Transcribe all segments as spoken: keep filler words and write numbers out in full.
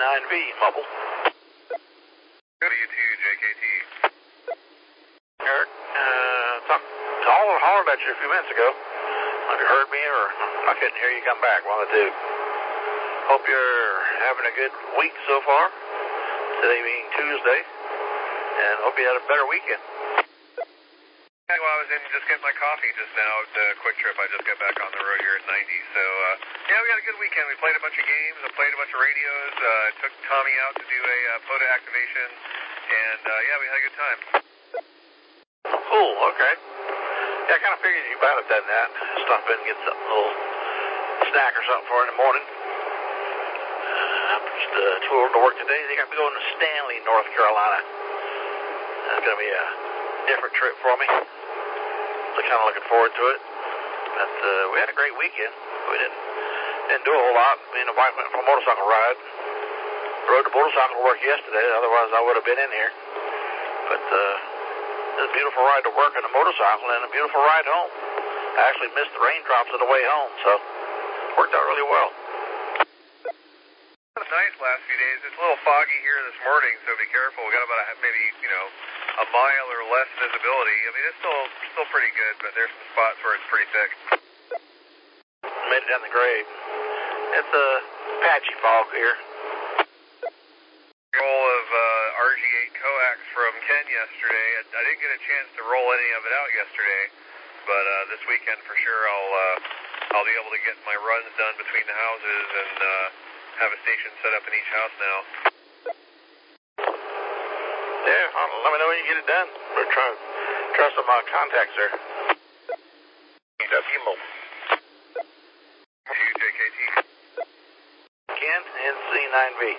nine V, mobile. W two J K T. Eric, uh, talk, hollered, hollered at you a few minutes ago. Have you heard me, or I couldn't hear you come back? One of the two. Hope you're having a good week so far. Today being Tuesday, and hope you had a better weekend. Yeah, well, I was in just getting my coffee just now at the Quick Trip. I just got back on the road here at ninety. So, uh, yeah, we had a good weekend. We played a bunch of games. I played a bunch of radios. Uh, took Tommy out to do a uh, POTA activation. And, uh, yeah, we had a good time. Cool, okay. Yeah, I kind of figured you might have done that. Stop in and get something, a little snack or something for in the morning. Uh, I'm just uh, too old to work today. They got me going to Stanley, North Carolina. That's going to be a different trip for me. So kind of looking forward to it. But uh, we had a great weekend. We didn't didn't do a whole lot. Me and the wife went for a motorcycle ride. Rode the motorcycle to work yesterday. Otherwise, I would have been in here. But uh, it was a beautiful ride to work on a motorcycle and a beautiful ride home. I actually missed the raindrops on the way home, so it worked out really well. It was nice last few days. It's a little foggy here this morning, so be careful. We got about a, maybe, you know, a mile or less visibility. I mean, it's still still pretty good, but there's some spots where it's pretty thick. Made it down the grade. It's a patchy fog here. Roll of uh, R G eight coax from Ken yesterday. I, I didn't get a chance to roll any of it out yesterday, but uh, this weekend for sure I'll uh, I'll be able to get my runs done between the houses and uh, have a station set up in each house now. Yeah, well, let me know when you get it done. We're trying to try some uh, contacts there. W mobile. two J K T. Ken, N C nine V.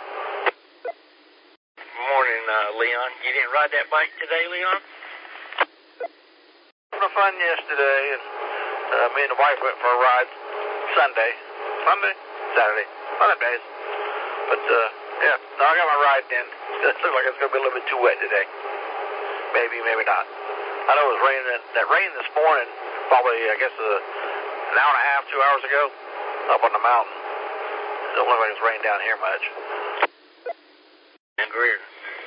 Morning, uh, Leon. You didn't ride that bike today, Leon? Having fun yesterday, and uh, me and the wife went for a ride Sunday. Sunday? Saturday. One of the days. But, uh, yeah, no, I got my ride in. It looks like it's going to be a little bit too wet today. Maybe, maybe not. I know it was raining. That rain this morning, probably, I guess, uh, an hour and a half, two hours ago, up on the mountain. It don't look like it's rained down here much. And Greer.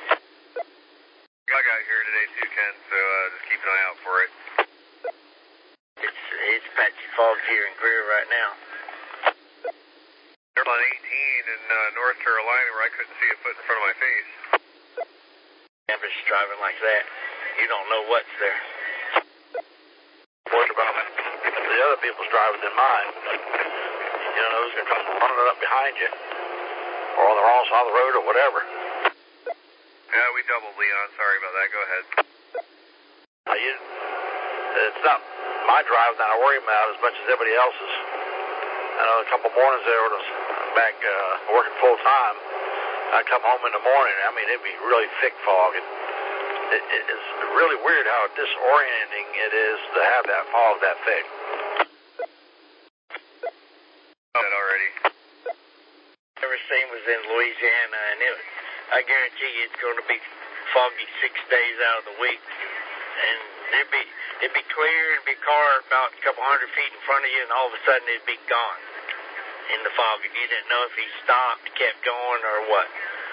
I got here today too, Ken, so uh, just keep an eye out for it. It's it's patchy fog here in Greer right now. They're on eighteen in uh, North Carolina where I couldn't see a foot in front of my face. Never driving like that. You don't know what's there. Worried about the other people's driving than mine. You don't know who's going to come running up behind you, or on the wrong side of the road, or whatever. Yeah, we doubled, Leon. Sorry about that. Go ahead. Uh, you, it's not my drive that I worry about as much as everybody else's. I know a couple mornings there when I was back uh, working full time, I'd come home in the morning. I mean, it'd be really thick fog. And it, it, it's really weird how disorienting it is to have that fog that thick. That already. Everything was in Louisiana, and it, I guarantee you it's going to be foggy six days out of the week. And it'd be it'd be clear, it'd be a car about a couple hundred feet in front of you, and all of a sudden it'd be gone in the fog. If you didn't know if he stopped, kept going, or what.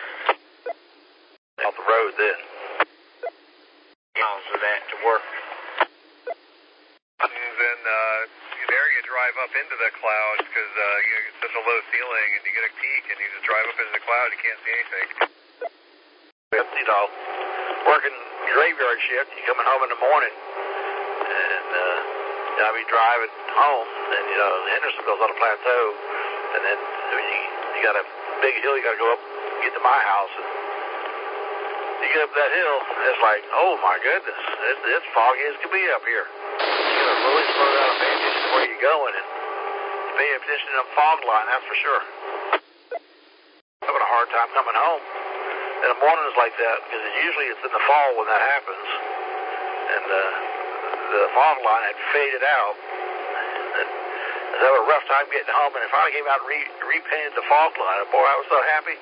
Off the road then. Miles of that to work. And then uh, there you drive up into the clouds because uh, you get such a low ceiling, and you get a peak, and you just drive up into the cloud. You can't see anything. You know, working graveyard shift, you coming home in the morning, and uh, I'll be driving home, and you know, Hendersonville's on a plateau, and then I mean, you, you got a big hill you got to go up to get to my house, and you get up that hill, and it's like, oh my goodness, it's, it's foggy as can be up here. You got to really slow down and pay attention to where you're going, and pay attention to the fog line, that's for sure. Having a hard time coming home. In the mornings like that, because it, usually it's in the fall when that happens, and uh, the fog line had faded out. And I had a rough time getting home, and I finally came out and re- repainted the fog line. And boy, I was so happy.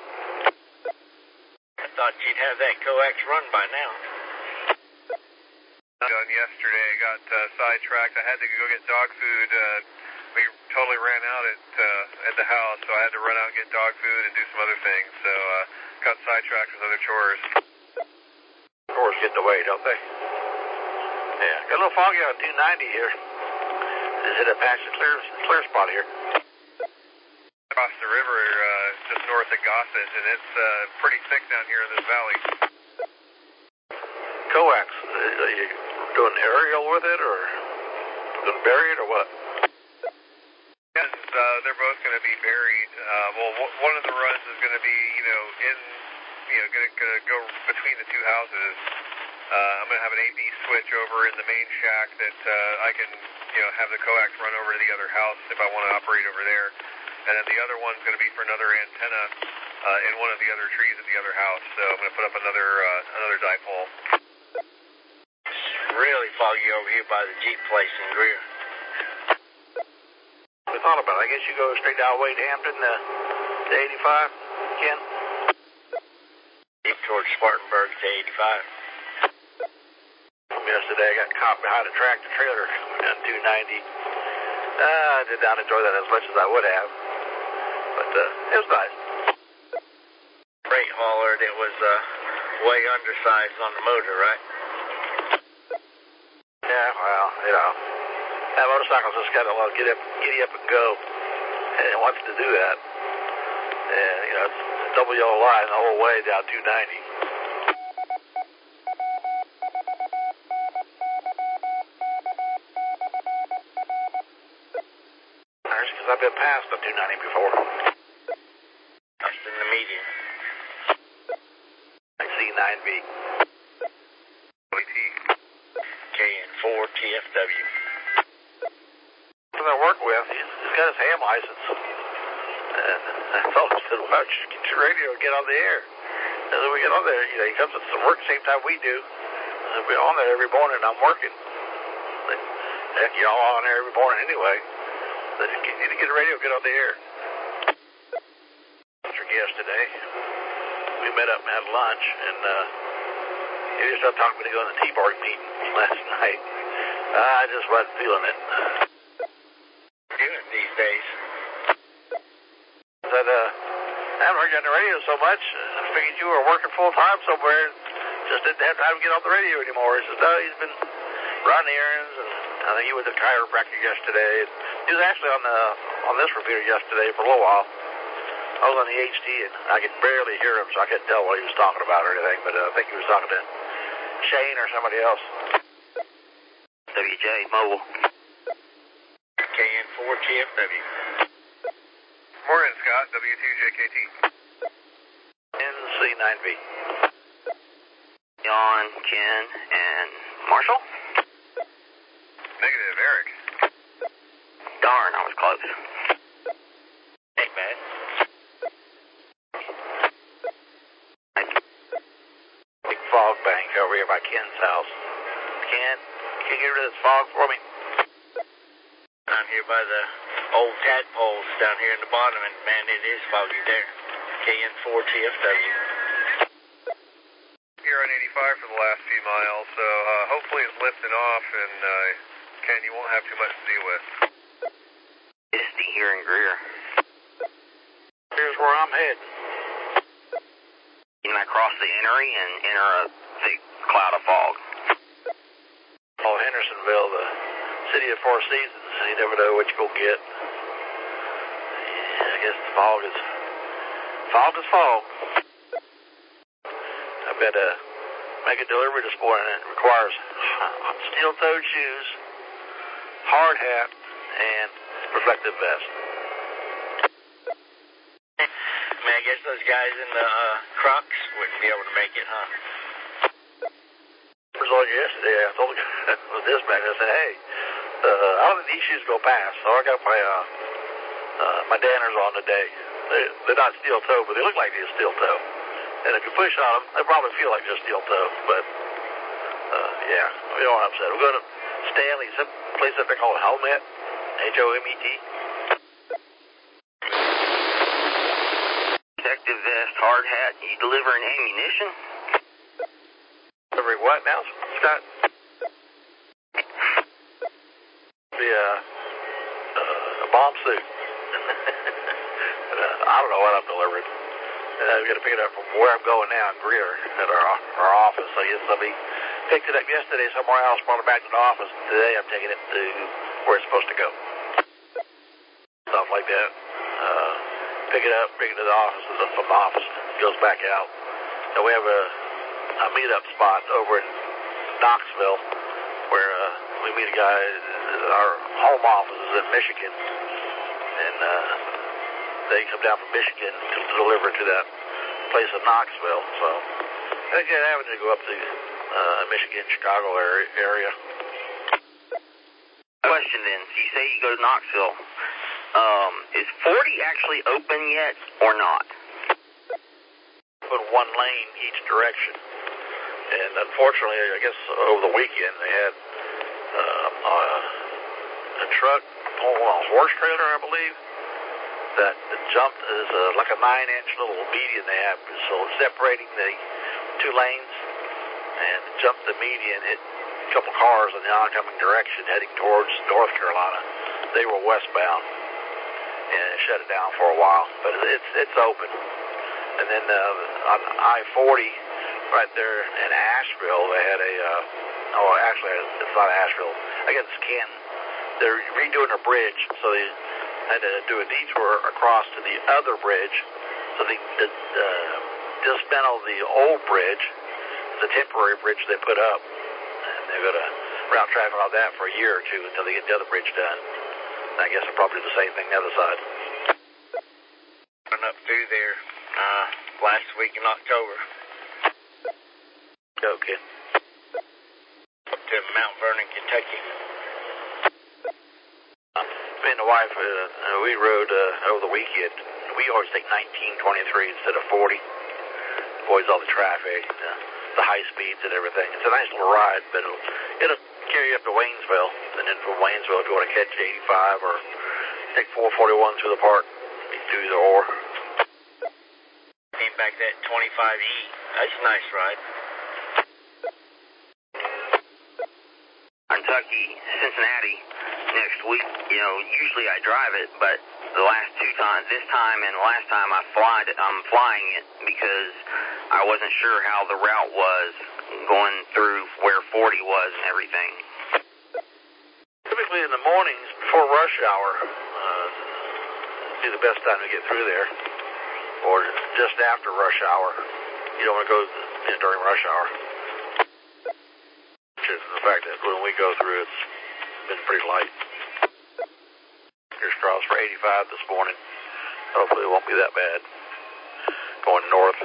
I thought you'd have that coax run by now. Done yesterday, got uh, sidetracked. I had to go get dog food uh, we totally ran out at uh, at the house, so I had to run out and get dog food and do some other things. So uh, got sidetracked with other chores. Chores get in the way, don't they? Yeah, got a little foggy on two ninety here. Just hit a patch of clear clear spot here. Across the river, uh, just north of Gossett, and it's uh, pretty thick down here in this valley. Coax, are you doing aerial with it, or going to bury it, or what? Yes, uh, they're both going to be buried. Uh, well, w- one of the runs is going to be, you know, in, you know, going to go between the two houses. Uh, I'm going to have an A B switch over in the main shack that uh, I can, you know, have the coax run over to the other house if I want to operate over there. And then the other one's going to be for another antenna uh, in one of the other trees at the other house. So I'm going to put up another uh, another dipole. It's really foggy over here by the Jeep place in Greer. We thought about it. I guess you go straight down Wade Hampton to, to eighty-five, Ken? Deep towards Spartanburg to eighty-five. Yesterday I got caught behind a tractor trailer on two ninety. Uh, I did not enjoy that as much as I would have. But uh, it was nice. Freight hauler that was uh, way undersized on the motor, right? Yeah, well, you know, that motorcycle's just got to let get up, giddy up and go. And it wants to do that. And, you know, it's a double yellow line the whole way down two ninety. Because I've been past the two ninety before. Just in the median. I C nine V. K N four T F W. That I work with, he's, he's got his ham license. And I told him, I said, why don't you get your radio and get on the air? And then we get on there, you know, he comes to some work the same time we do. And we're on there every morning and I'm working. But, heck, you're all on there every morning anyway. But you need to get a radio, get on the air. Our guest today, we met up and had lunch, and uh, he just started talking to me to go to the T-Bark meeting last night. Uh, I just wasn't feeling it. Doing these days. Said, uh, I haven't heard you on the radio so much. I figured you were working full time somewhere. Just didn't have time to get on the radio anymore. He says, no, he's been running errands, and I think he was a chiropractor yesterday. He was actually on the on this repeater yesterday for a little while. I was on the H D, and I could barely hear him, so I couldn't tell what he was talking about or anything, but uh, I think he was talking to Shane or somebody else. W J Mobile. K N four T F W. Morning, Scott. W two J K T. N C nine V. John, Ken, and Marshall? Negative, Eric. Darn, I was close. Hey, man. Big fog bank over here by Ken's house. Ken, can you get rid of this fog for me? Down here by the old tadpoles down here in the bottom, and man, it is foggy there. K N four T F W. Here on eighty-five for the last few miles, so uh, hopefully it's lifting off, and uh, Ken, you won't have too much to deal with. Misty here in Greer. Here's where I'm heading. You might cross the entry and enter a thick cloud of fog. Oh, Hendersonville, the city of four seasons. You never know what you're going to get. Yeah, I guess the fog is... Fog is fog. I've got to make a delivery this morning. It requires steel-toed shoes, hard hat, and reflective vest. Man, I guess those guys in the uh, Crocs wouldn't be able to make it, huh? I was on yesterday. I told the dispatch, I said, hey, uh, I don't think these shoes go past, so I got my uh, uh, my Danners on today. They, they're not steel toe, but they look like they're steel toe. And if you push on them, they probably feel like they're steel toe. But uh, yeah, we don't want to upset. We're going to Stanley's, a place up there called Helmet, H O M E T. Protective vest, hard hat. You delivering ammunition? Delivering what now, Scott? The uh, uh, bomb suit. uh, I don't know what I'm delivering. And I'm going to pick it up from where I'm going now in Greer at our, our office. So yes, somebody picked it up yesterday somewhere else, brought it back to the office. Today I'm taking it to where it's supposed to go. Stuff like that. Uh, pick it up, bring it to the office, and then from the office it goes back out. And we have a, a meet-up spot over in Knoxville where uh, we meet a guy. Our home office is in Michigan, and uh, they come down from Michigan to deliver to that place in Knoxville. So I think they're having to go up to uh, Michigan, Chicago area. Question then, so you say you go to Knoxville. Um, is forty actually open yet or not? Put one lane each direction. And unfortunately, I guess over the weekend they had uh, uh, a truck pulling on a horse trailer, I believe, that jumped is uh, like a nine-inch little median they have, so separating the two lanes, and jumped the median, hit a couple cars in the oncoming direction heading towards North Carolina. They were westbound, and it shut it down for a while, but it's it's open. And then uh, on I forty, right there in Asheville, they had a, uh, oh, actually, it's not Asheville, I guess it's Canton. They're redoing a bridge, so they had to do a detour across to the other bridge, so they did, uh, dismantle the old bridge, the temporary bridge they put up, and they're going to route traffic on that for a year or two until they get the other bridge done. And I guess they'll probably do the same thing the other side. Up through there uh, last week in October. Okay. Up to Mount Vernon, Kentucky. Me and the wife, uh, we rode uh, over the weekend. We always take nineteen twenty-three instead of forty. Avoids all the traffic, uh, the high speeds and everything. It's a nice little ride, but it'll, it'll carry you up to Waynesville. And then from Waynesville, if you want to catch eighty-five or take four forty-one through the park, you do either or. Came back that twenty-five E. That's a nice ride. Kentucky, Cincinnati next week. You know, usually I drive it, but the last two times, this time and the last time I fly it, I'm flying it because I wasn't sure how the route was going through where forty was and everything. Typically in the mornings before rush hour, uh, would be the best time to get through there. Or just after rush hour. You don't want to go in during rush hour. Which is the fact that when we go through, it's been pretty light. Here's cross for eighty-five this morning. Hopefully it won't be that bad. Going north.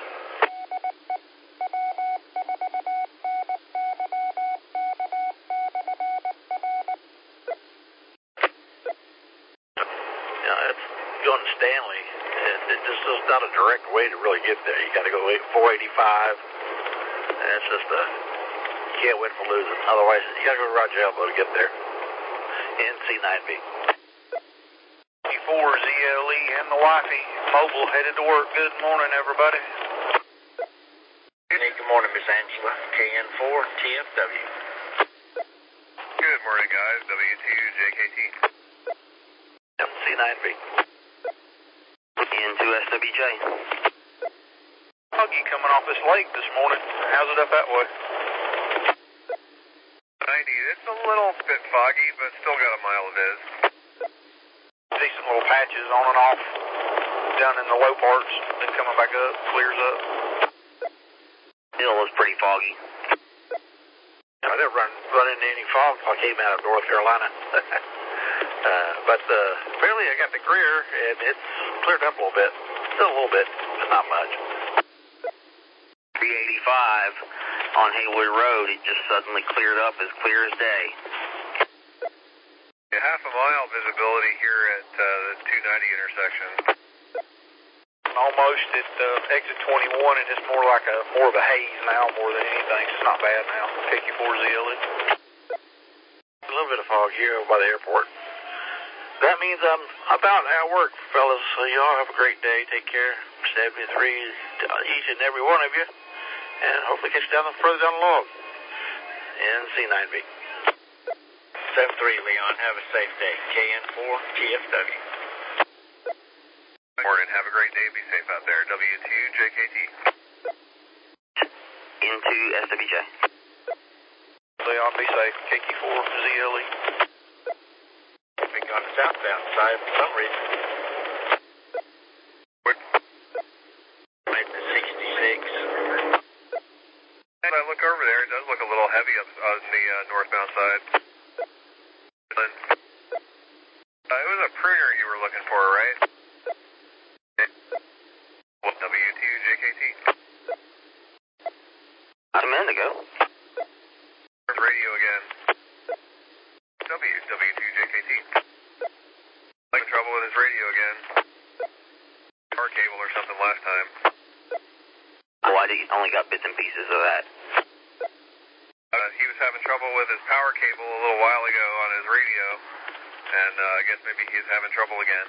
Yeah, it's going to Stanley. It just is not a direct way to really get there. You got to go four eighty-five, and it's just a, you can't win for losing. Otherwise, you got to go to Roger Elbow to get there. N C nine B. four Z L E and the wifey, mobile, headed to work. Good morning, everybody. Hey, good morning, Miss Angela. K N four T F W. Good morning, guys. W two J K T. N C nine B. N two S W J. Foggy coming off this lake this morning. How's it up that way? ninety. It's a little bit foggy, but still got a mile of viz. Decent little patches on and off down in the low parts, then coming back up, clears up. Hill was pretty foggy. I didn't run, run into any fog until I came out of North Carolina. uh, but uh, apparently I got to Greer, and it's cleared up a little bit. Still a little bit, but not much. three eighty-five on Haywood Road, it just suddenly cleared up as clear as day. Yeah, half a mile visibility here at uh, the two ninety intersection. Almost at uh, exit twenty-one, and it's more like a more of a haze now, more than anything. It's not bad now. K Q four Z L E. A little bit of fog here by the airport. That means I'm about at work, fellas. So y'all have a great day. Take care. seventy-three to each and every one of you. And hopefully catch you down further down the log. N C nine B. seven three, Leon. Have a safe day. K N four T F W. Morning. Have a great day. Be safe out there. W two J K T. Into S W J. Leon, be safe. K Q four Z L E. Been on the southbound side for some reason. Maybe sixty-six. As I look over there, it does look a little heavy up on the uh, northbound side. Uh, it was a pruner you were looking for, right? W two J K T. A minute ago. Radio again. W, W two J K T. Like trouble with his radio again. Power cable or something last time. Oh, I only got bits and pieces of that. Uh, he was having trouble with his power cable a little while ago on his radio, and uh, I guess maybe he's having trouble again.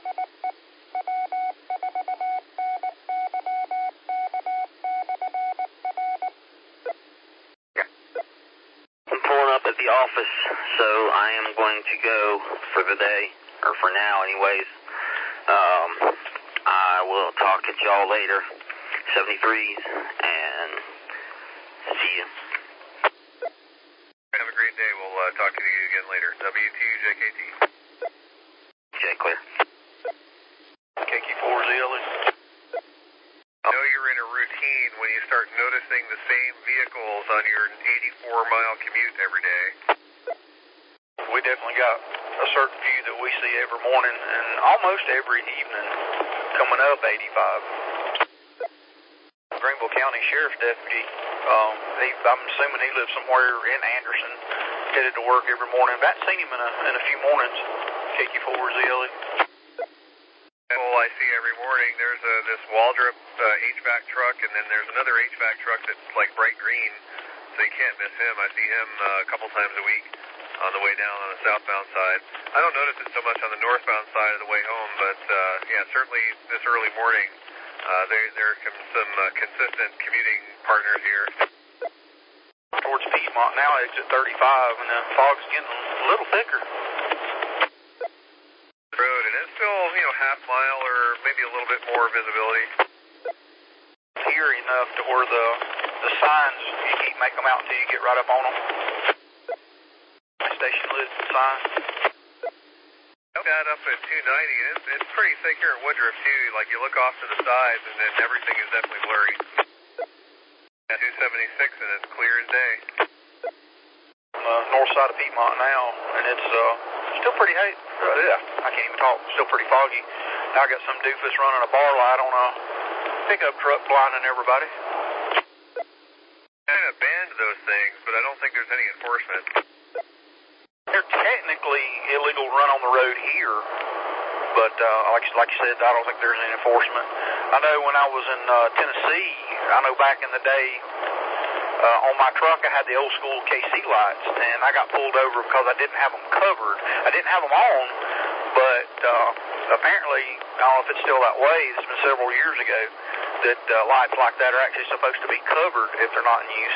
I'm pulling up at the office, so I am going to go for the day, or for now anyways. Um, I will talk to y'all later, seventy-threes, and see you. Have a great day. We'll uh, talk to you again later. W two J K T. J clear. K Q four Z L E. I know you're in a routine when you start noticing the same vehicles on your eighty-four mile commute every day. We definitely got a certain few that we see every morning and almost every evening coming up eighty-five. Greenville County Sheriff's Deputy, um, he, I'm assuming he lives somewhere in Anderson, headed to work every morning. I haven't seen him in a, in a few mornings. K Q four Z L E. Well, I see every morning there's a, this Waldrop uh, H V A C truck, and then there's another H V A C truck that's like bright green, so you can't miss him. I see him uh, a couple times a week on the way down on the southbound side. I don't notice it so much on the northbound side of the way home, but uh, yeah, certainly this early morning, uh, there, there are some, some uh, consistent commuting partners here. Towards Piedmont now, exit thirty-five, and the fog's getting a little thicker. Road, and it's still, you know, half mile or maybe a little bit more visibility. Here enough to where the the signs, you can't make them out until you get right up on them. Station lids and signs. That up at two ninety, and it's, it's pretty thick here at Woodruff too. Like you look off to the sides, and then everything is definitely blurry. At two seventy-six, and it's clear as day. Uh, north side of Piedmont now, and it's uh, still pretty hot. Uh, yeah, I can't even talk. Still pretty foggy. Now I got some doofus running a bar light on a pickup truck, blinding everybody. Kind of banned those things, but I don't think there's any enforcement. They're technically illegal to run on the road here, but uh, like like you said, I don't think there's any enforcement. I know when I was in uh, Tennessee, I know back in the day. Uh, on my truck, I had the old school K C lights, and I got pulled over because I didn't have them covered. I didn't have them on, but uh, apparently, I don't know if it's still that way, it's been several years ago, that uh, lights like that are actually supposed to be covered if they're not in use.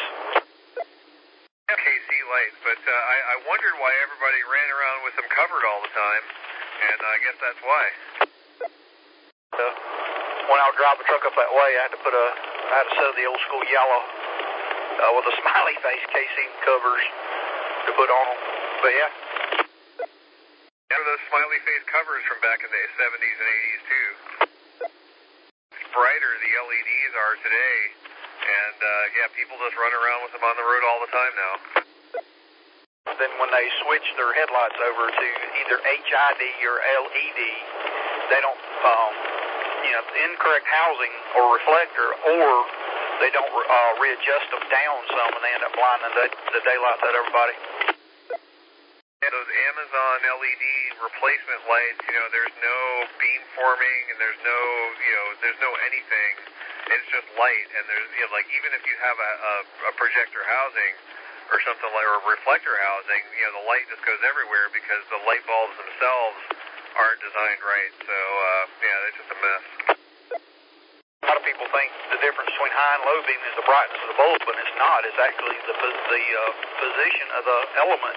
K C lights, but uh, I, I wondered why everybody ran around with them covered all the time, and I guess that's why. Uh, when I would drive the truck up that way, I had to put a, I had a set of the old school yellow Uh, with a smiley face K C covers to put on them. But yeah. Yeah, those smiley face covers from back in the seventies and eighties too. It's brighter the L E Ds are today, and uh, yeah, people just run around with them on the road all the time now. Then when they switch their headlights over to either H I D or L E D, they don't, um, you know, incorrect housing or reflector, or they don't uh, readjust them down some, and they end up blinding the, the daylight to everybody. Yeah, those Amazon L E D replacement lights, you know, there's no beam forming, and there's no, you know, there's no anything. It's just light, and there's, you know, like even if you have a, a, a projector housing or something like, or a reflector housing, you know, the light just goes everywhere because the light bulbs themselves aren't designed right. So, uh, yeah, it's just a mess. A lot of people think the difference between high and low beam is the brightness of the bulb, but it's not. It's actually the the uh, position of the element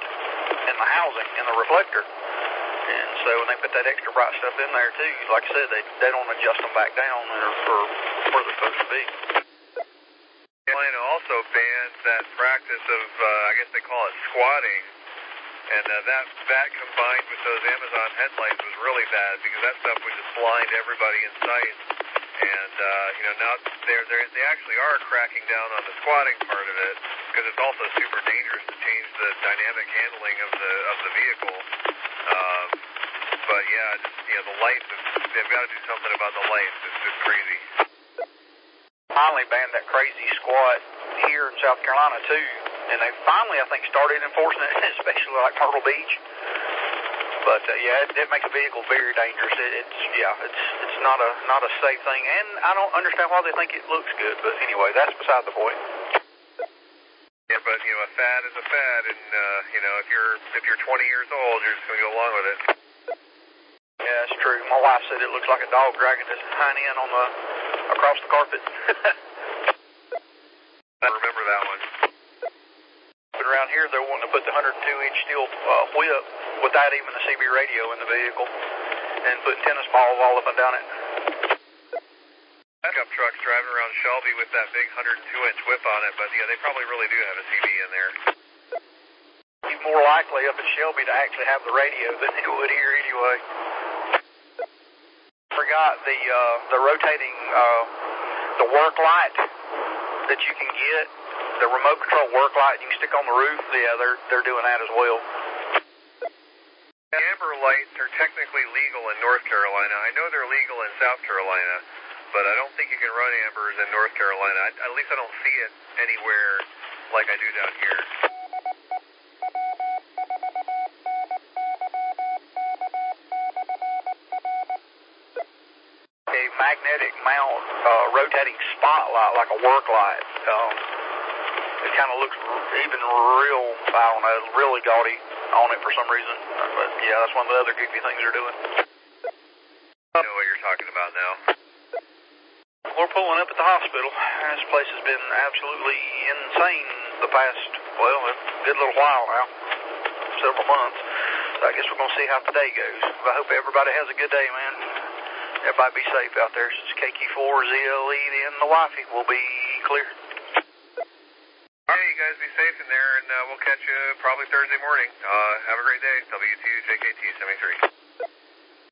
in the housing, in the reflector. And so when they put that extra bright stuff in there too, like I said, they they don't adjust them back down for where they're supposed to be. Carolina also banned that practice of, uh, I guess they call it squatting, and uh, that that combined with those Amazon headlights was really bad because that stuff would just blind everybody in sight. And uh, you know, now they're, they're they actually are cracking down on the squatting part of it because it's also super dangerous to change the dynamic handling of the of the vehicle. Um, but yeah, just, you know, the lights, they've got to do something about the lights. It's just crazy. Finally banned that crazy squat here in South Carolina too, and they finally, I think, started enforcing it, especially like Myrtle Beach. But uh, yeah, it, it makes a vehicle very dangerous. It, it's yeah, it's it's not a not a safe thing, and I don't understand why they think it looks good. But anyway, that's beside the point. Yeah, but you know, a fad is a fad, and uh, you know, if you're if you're twenty years old, you're just gonna go along with it. Yeah, that's true. My wife said it looks like a dog dragging his hind end on the across the carpet. I remember that one. But around here, they're wanting to put the one hundred two inch steel uh, whip without even the C B radio in the vehicle, and putting tennis balls all up and down it. Pickup trucks driving around Shelby with that big one hundred two inch whip on it, but yeah, they probably really do have a C B in there. You're more likely up in Shelby to actually have the radio than you would here anyway. Forgot the uh, the rotating uh, the work light that you can get, the remote control work light you can stick on the roof. Yeah, they're they're doing that as well. Amber lights are technically legal in North Carolina. I know they're legal in South Carolina, but I don't think you can run ambers in North Carolina. I, at least I don't see it anywhere like I do down here. A magnetic mount uh, rotating spotlight, like a work light. Um, it kind of looks even real, I don't know, really gaudy on it for some reason. But yeah, that's one of the other goofy things they're doing. I know what you're talking about now. We're pulling up at the hospital. This place has been absolutely insane the past, well, a good little while now, several months. So I guess we're going to see how today goes. I hope everybody has a good day, man. Everybody be safe out there. Since K Q four Z L E and the wifey will be clear. All right, you guys be safe in there, and uh, we'll catch you probably Thursday morning. Uh, have a great day. W two J K T seventy-three.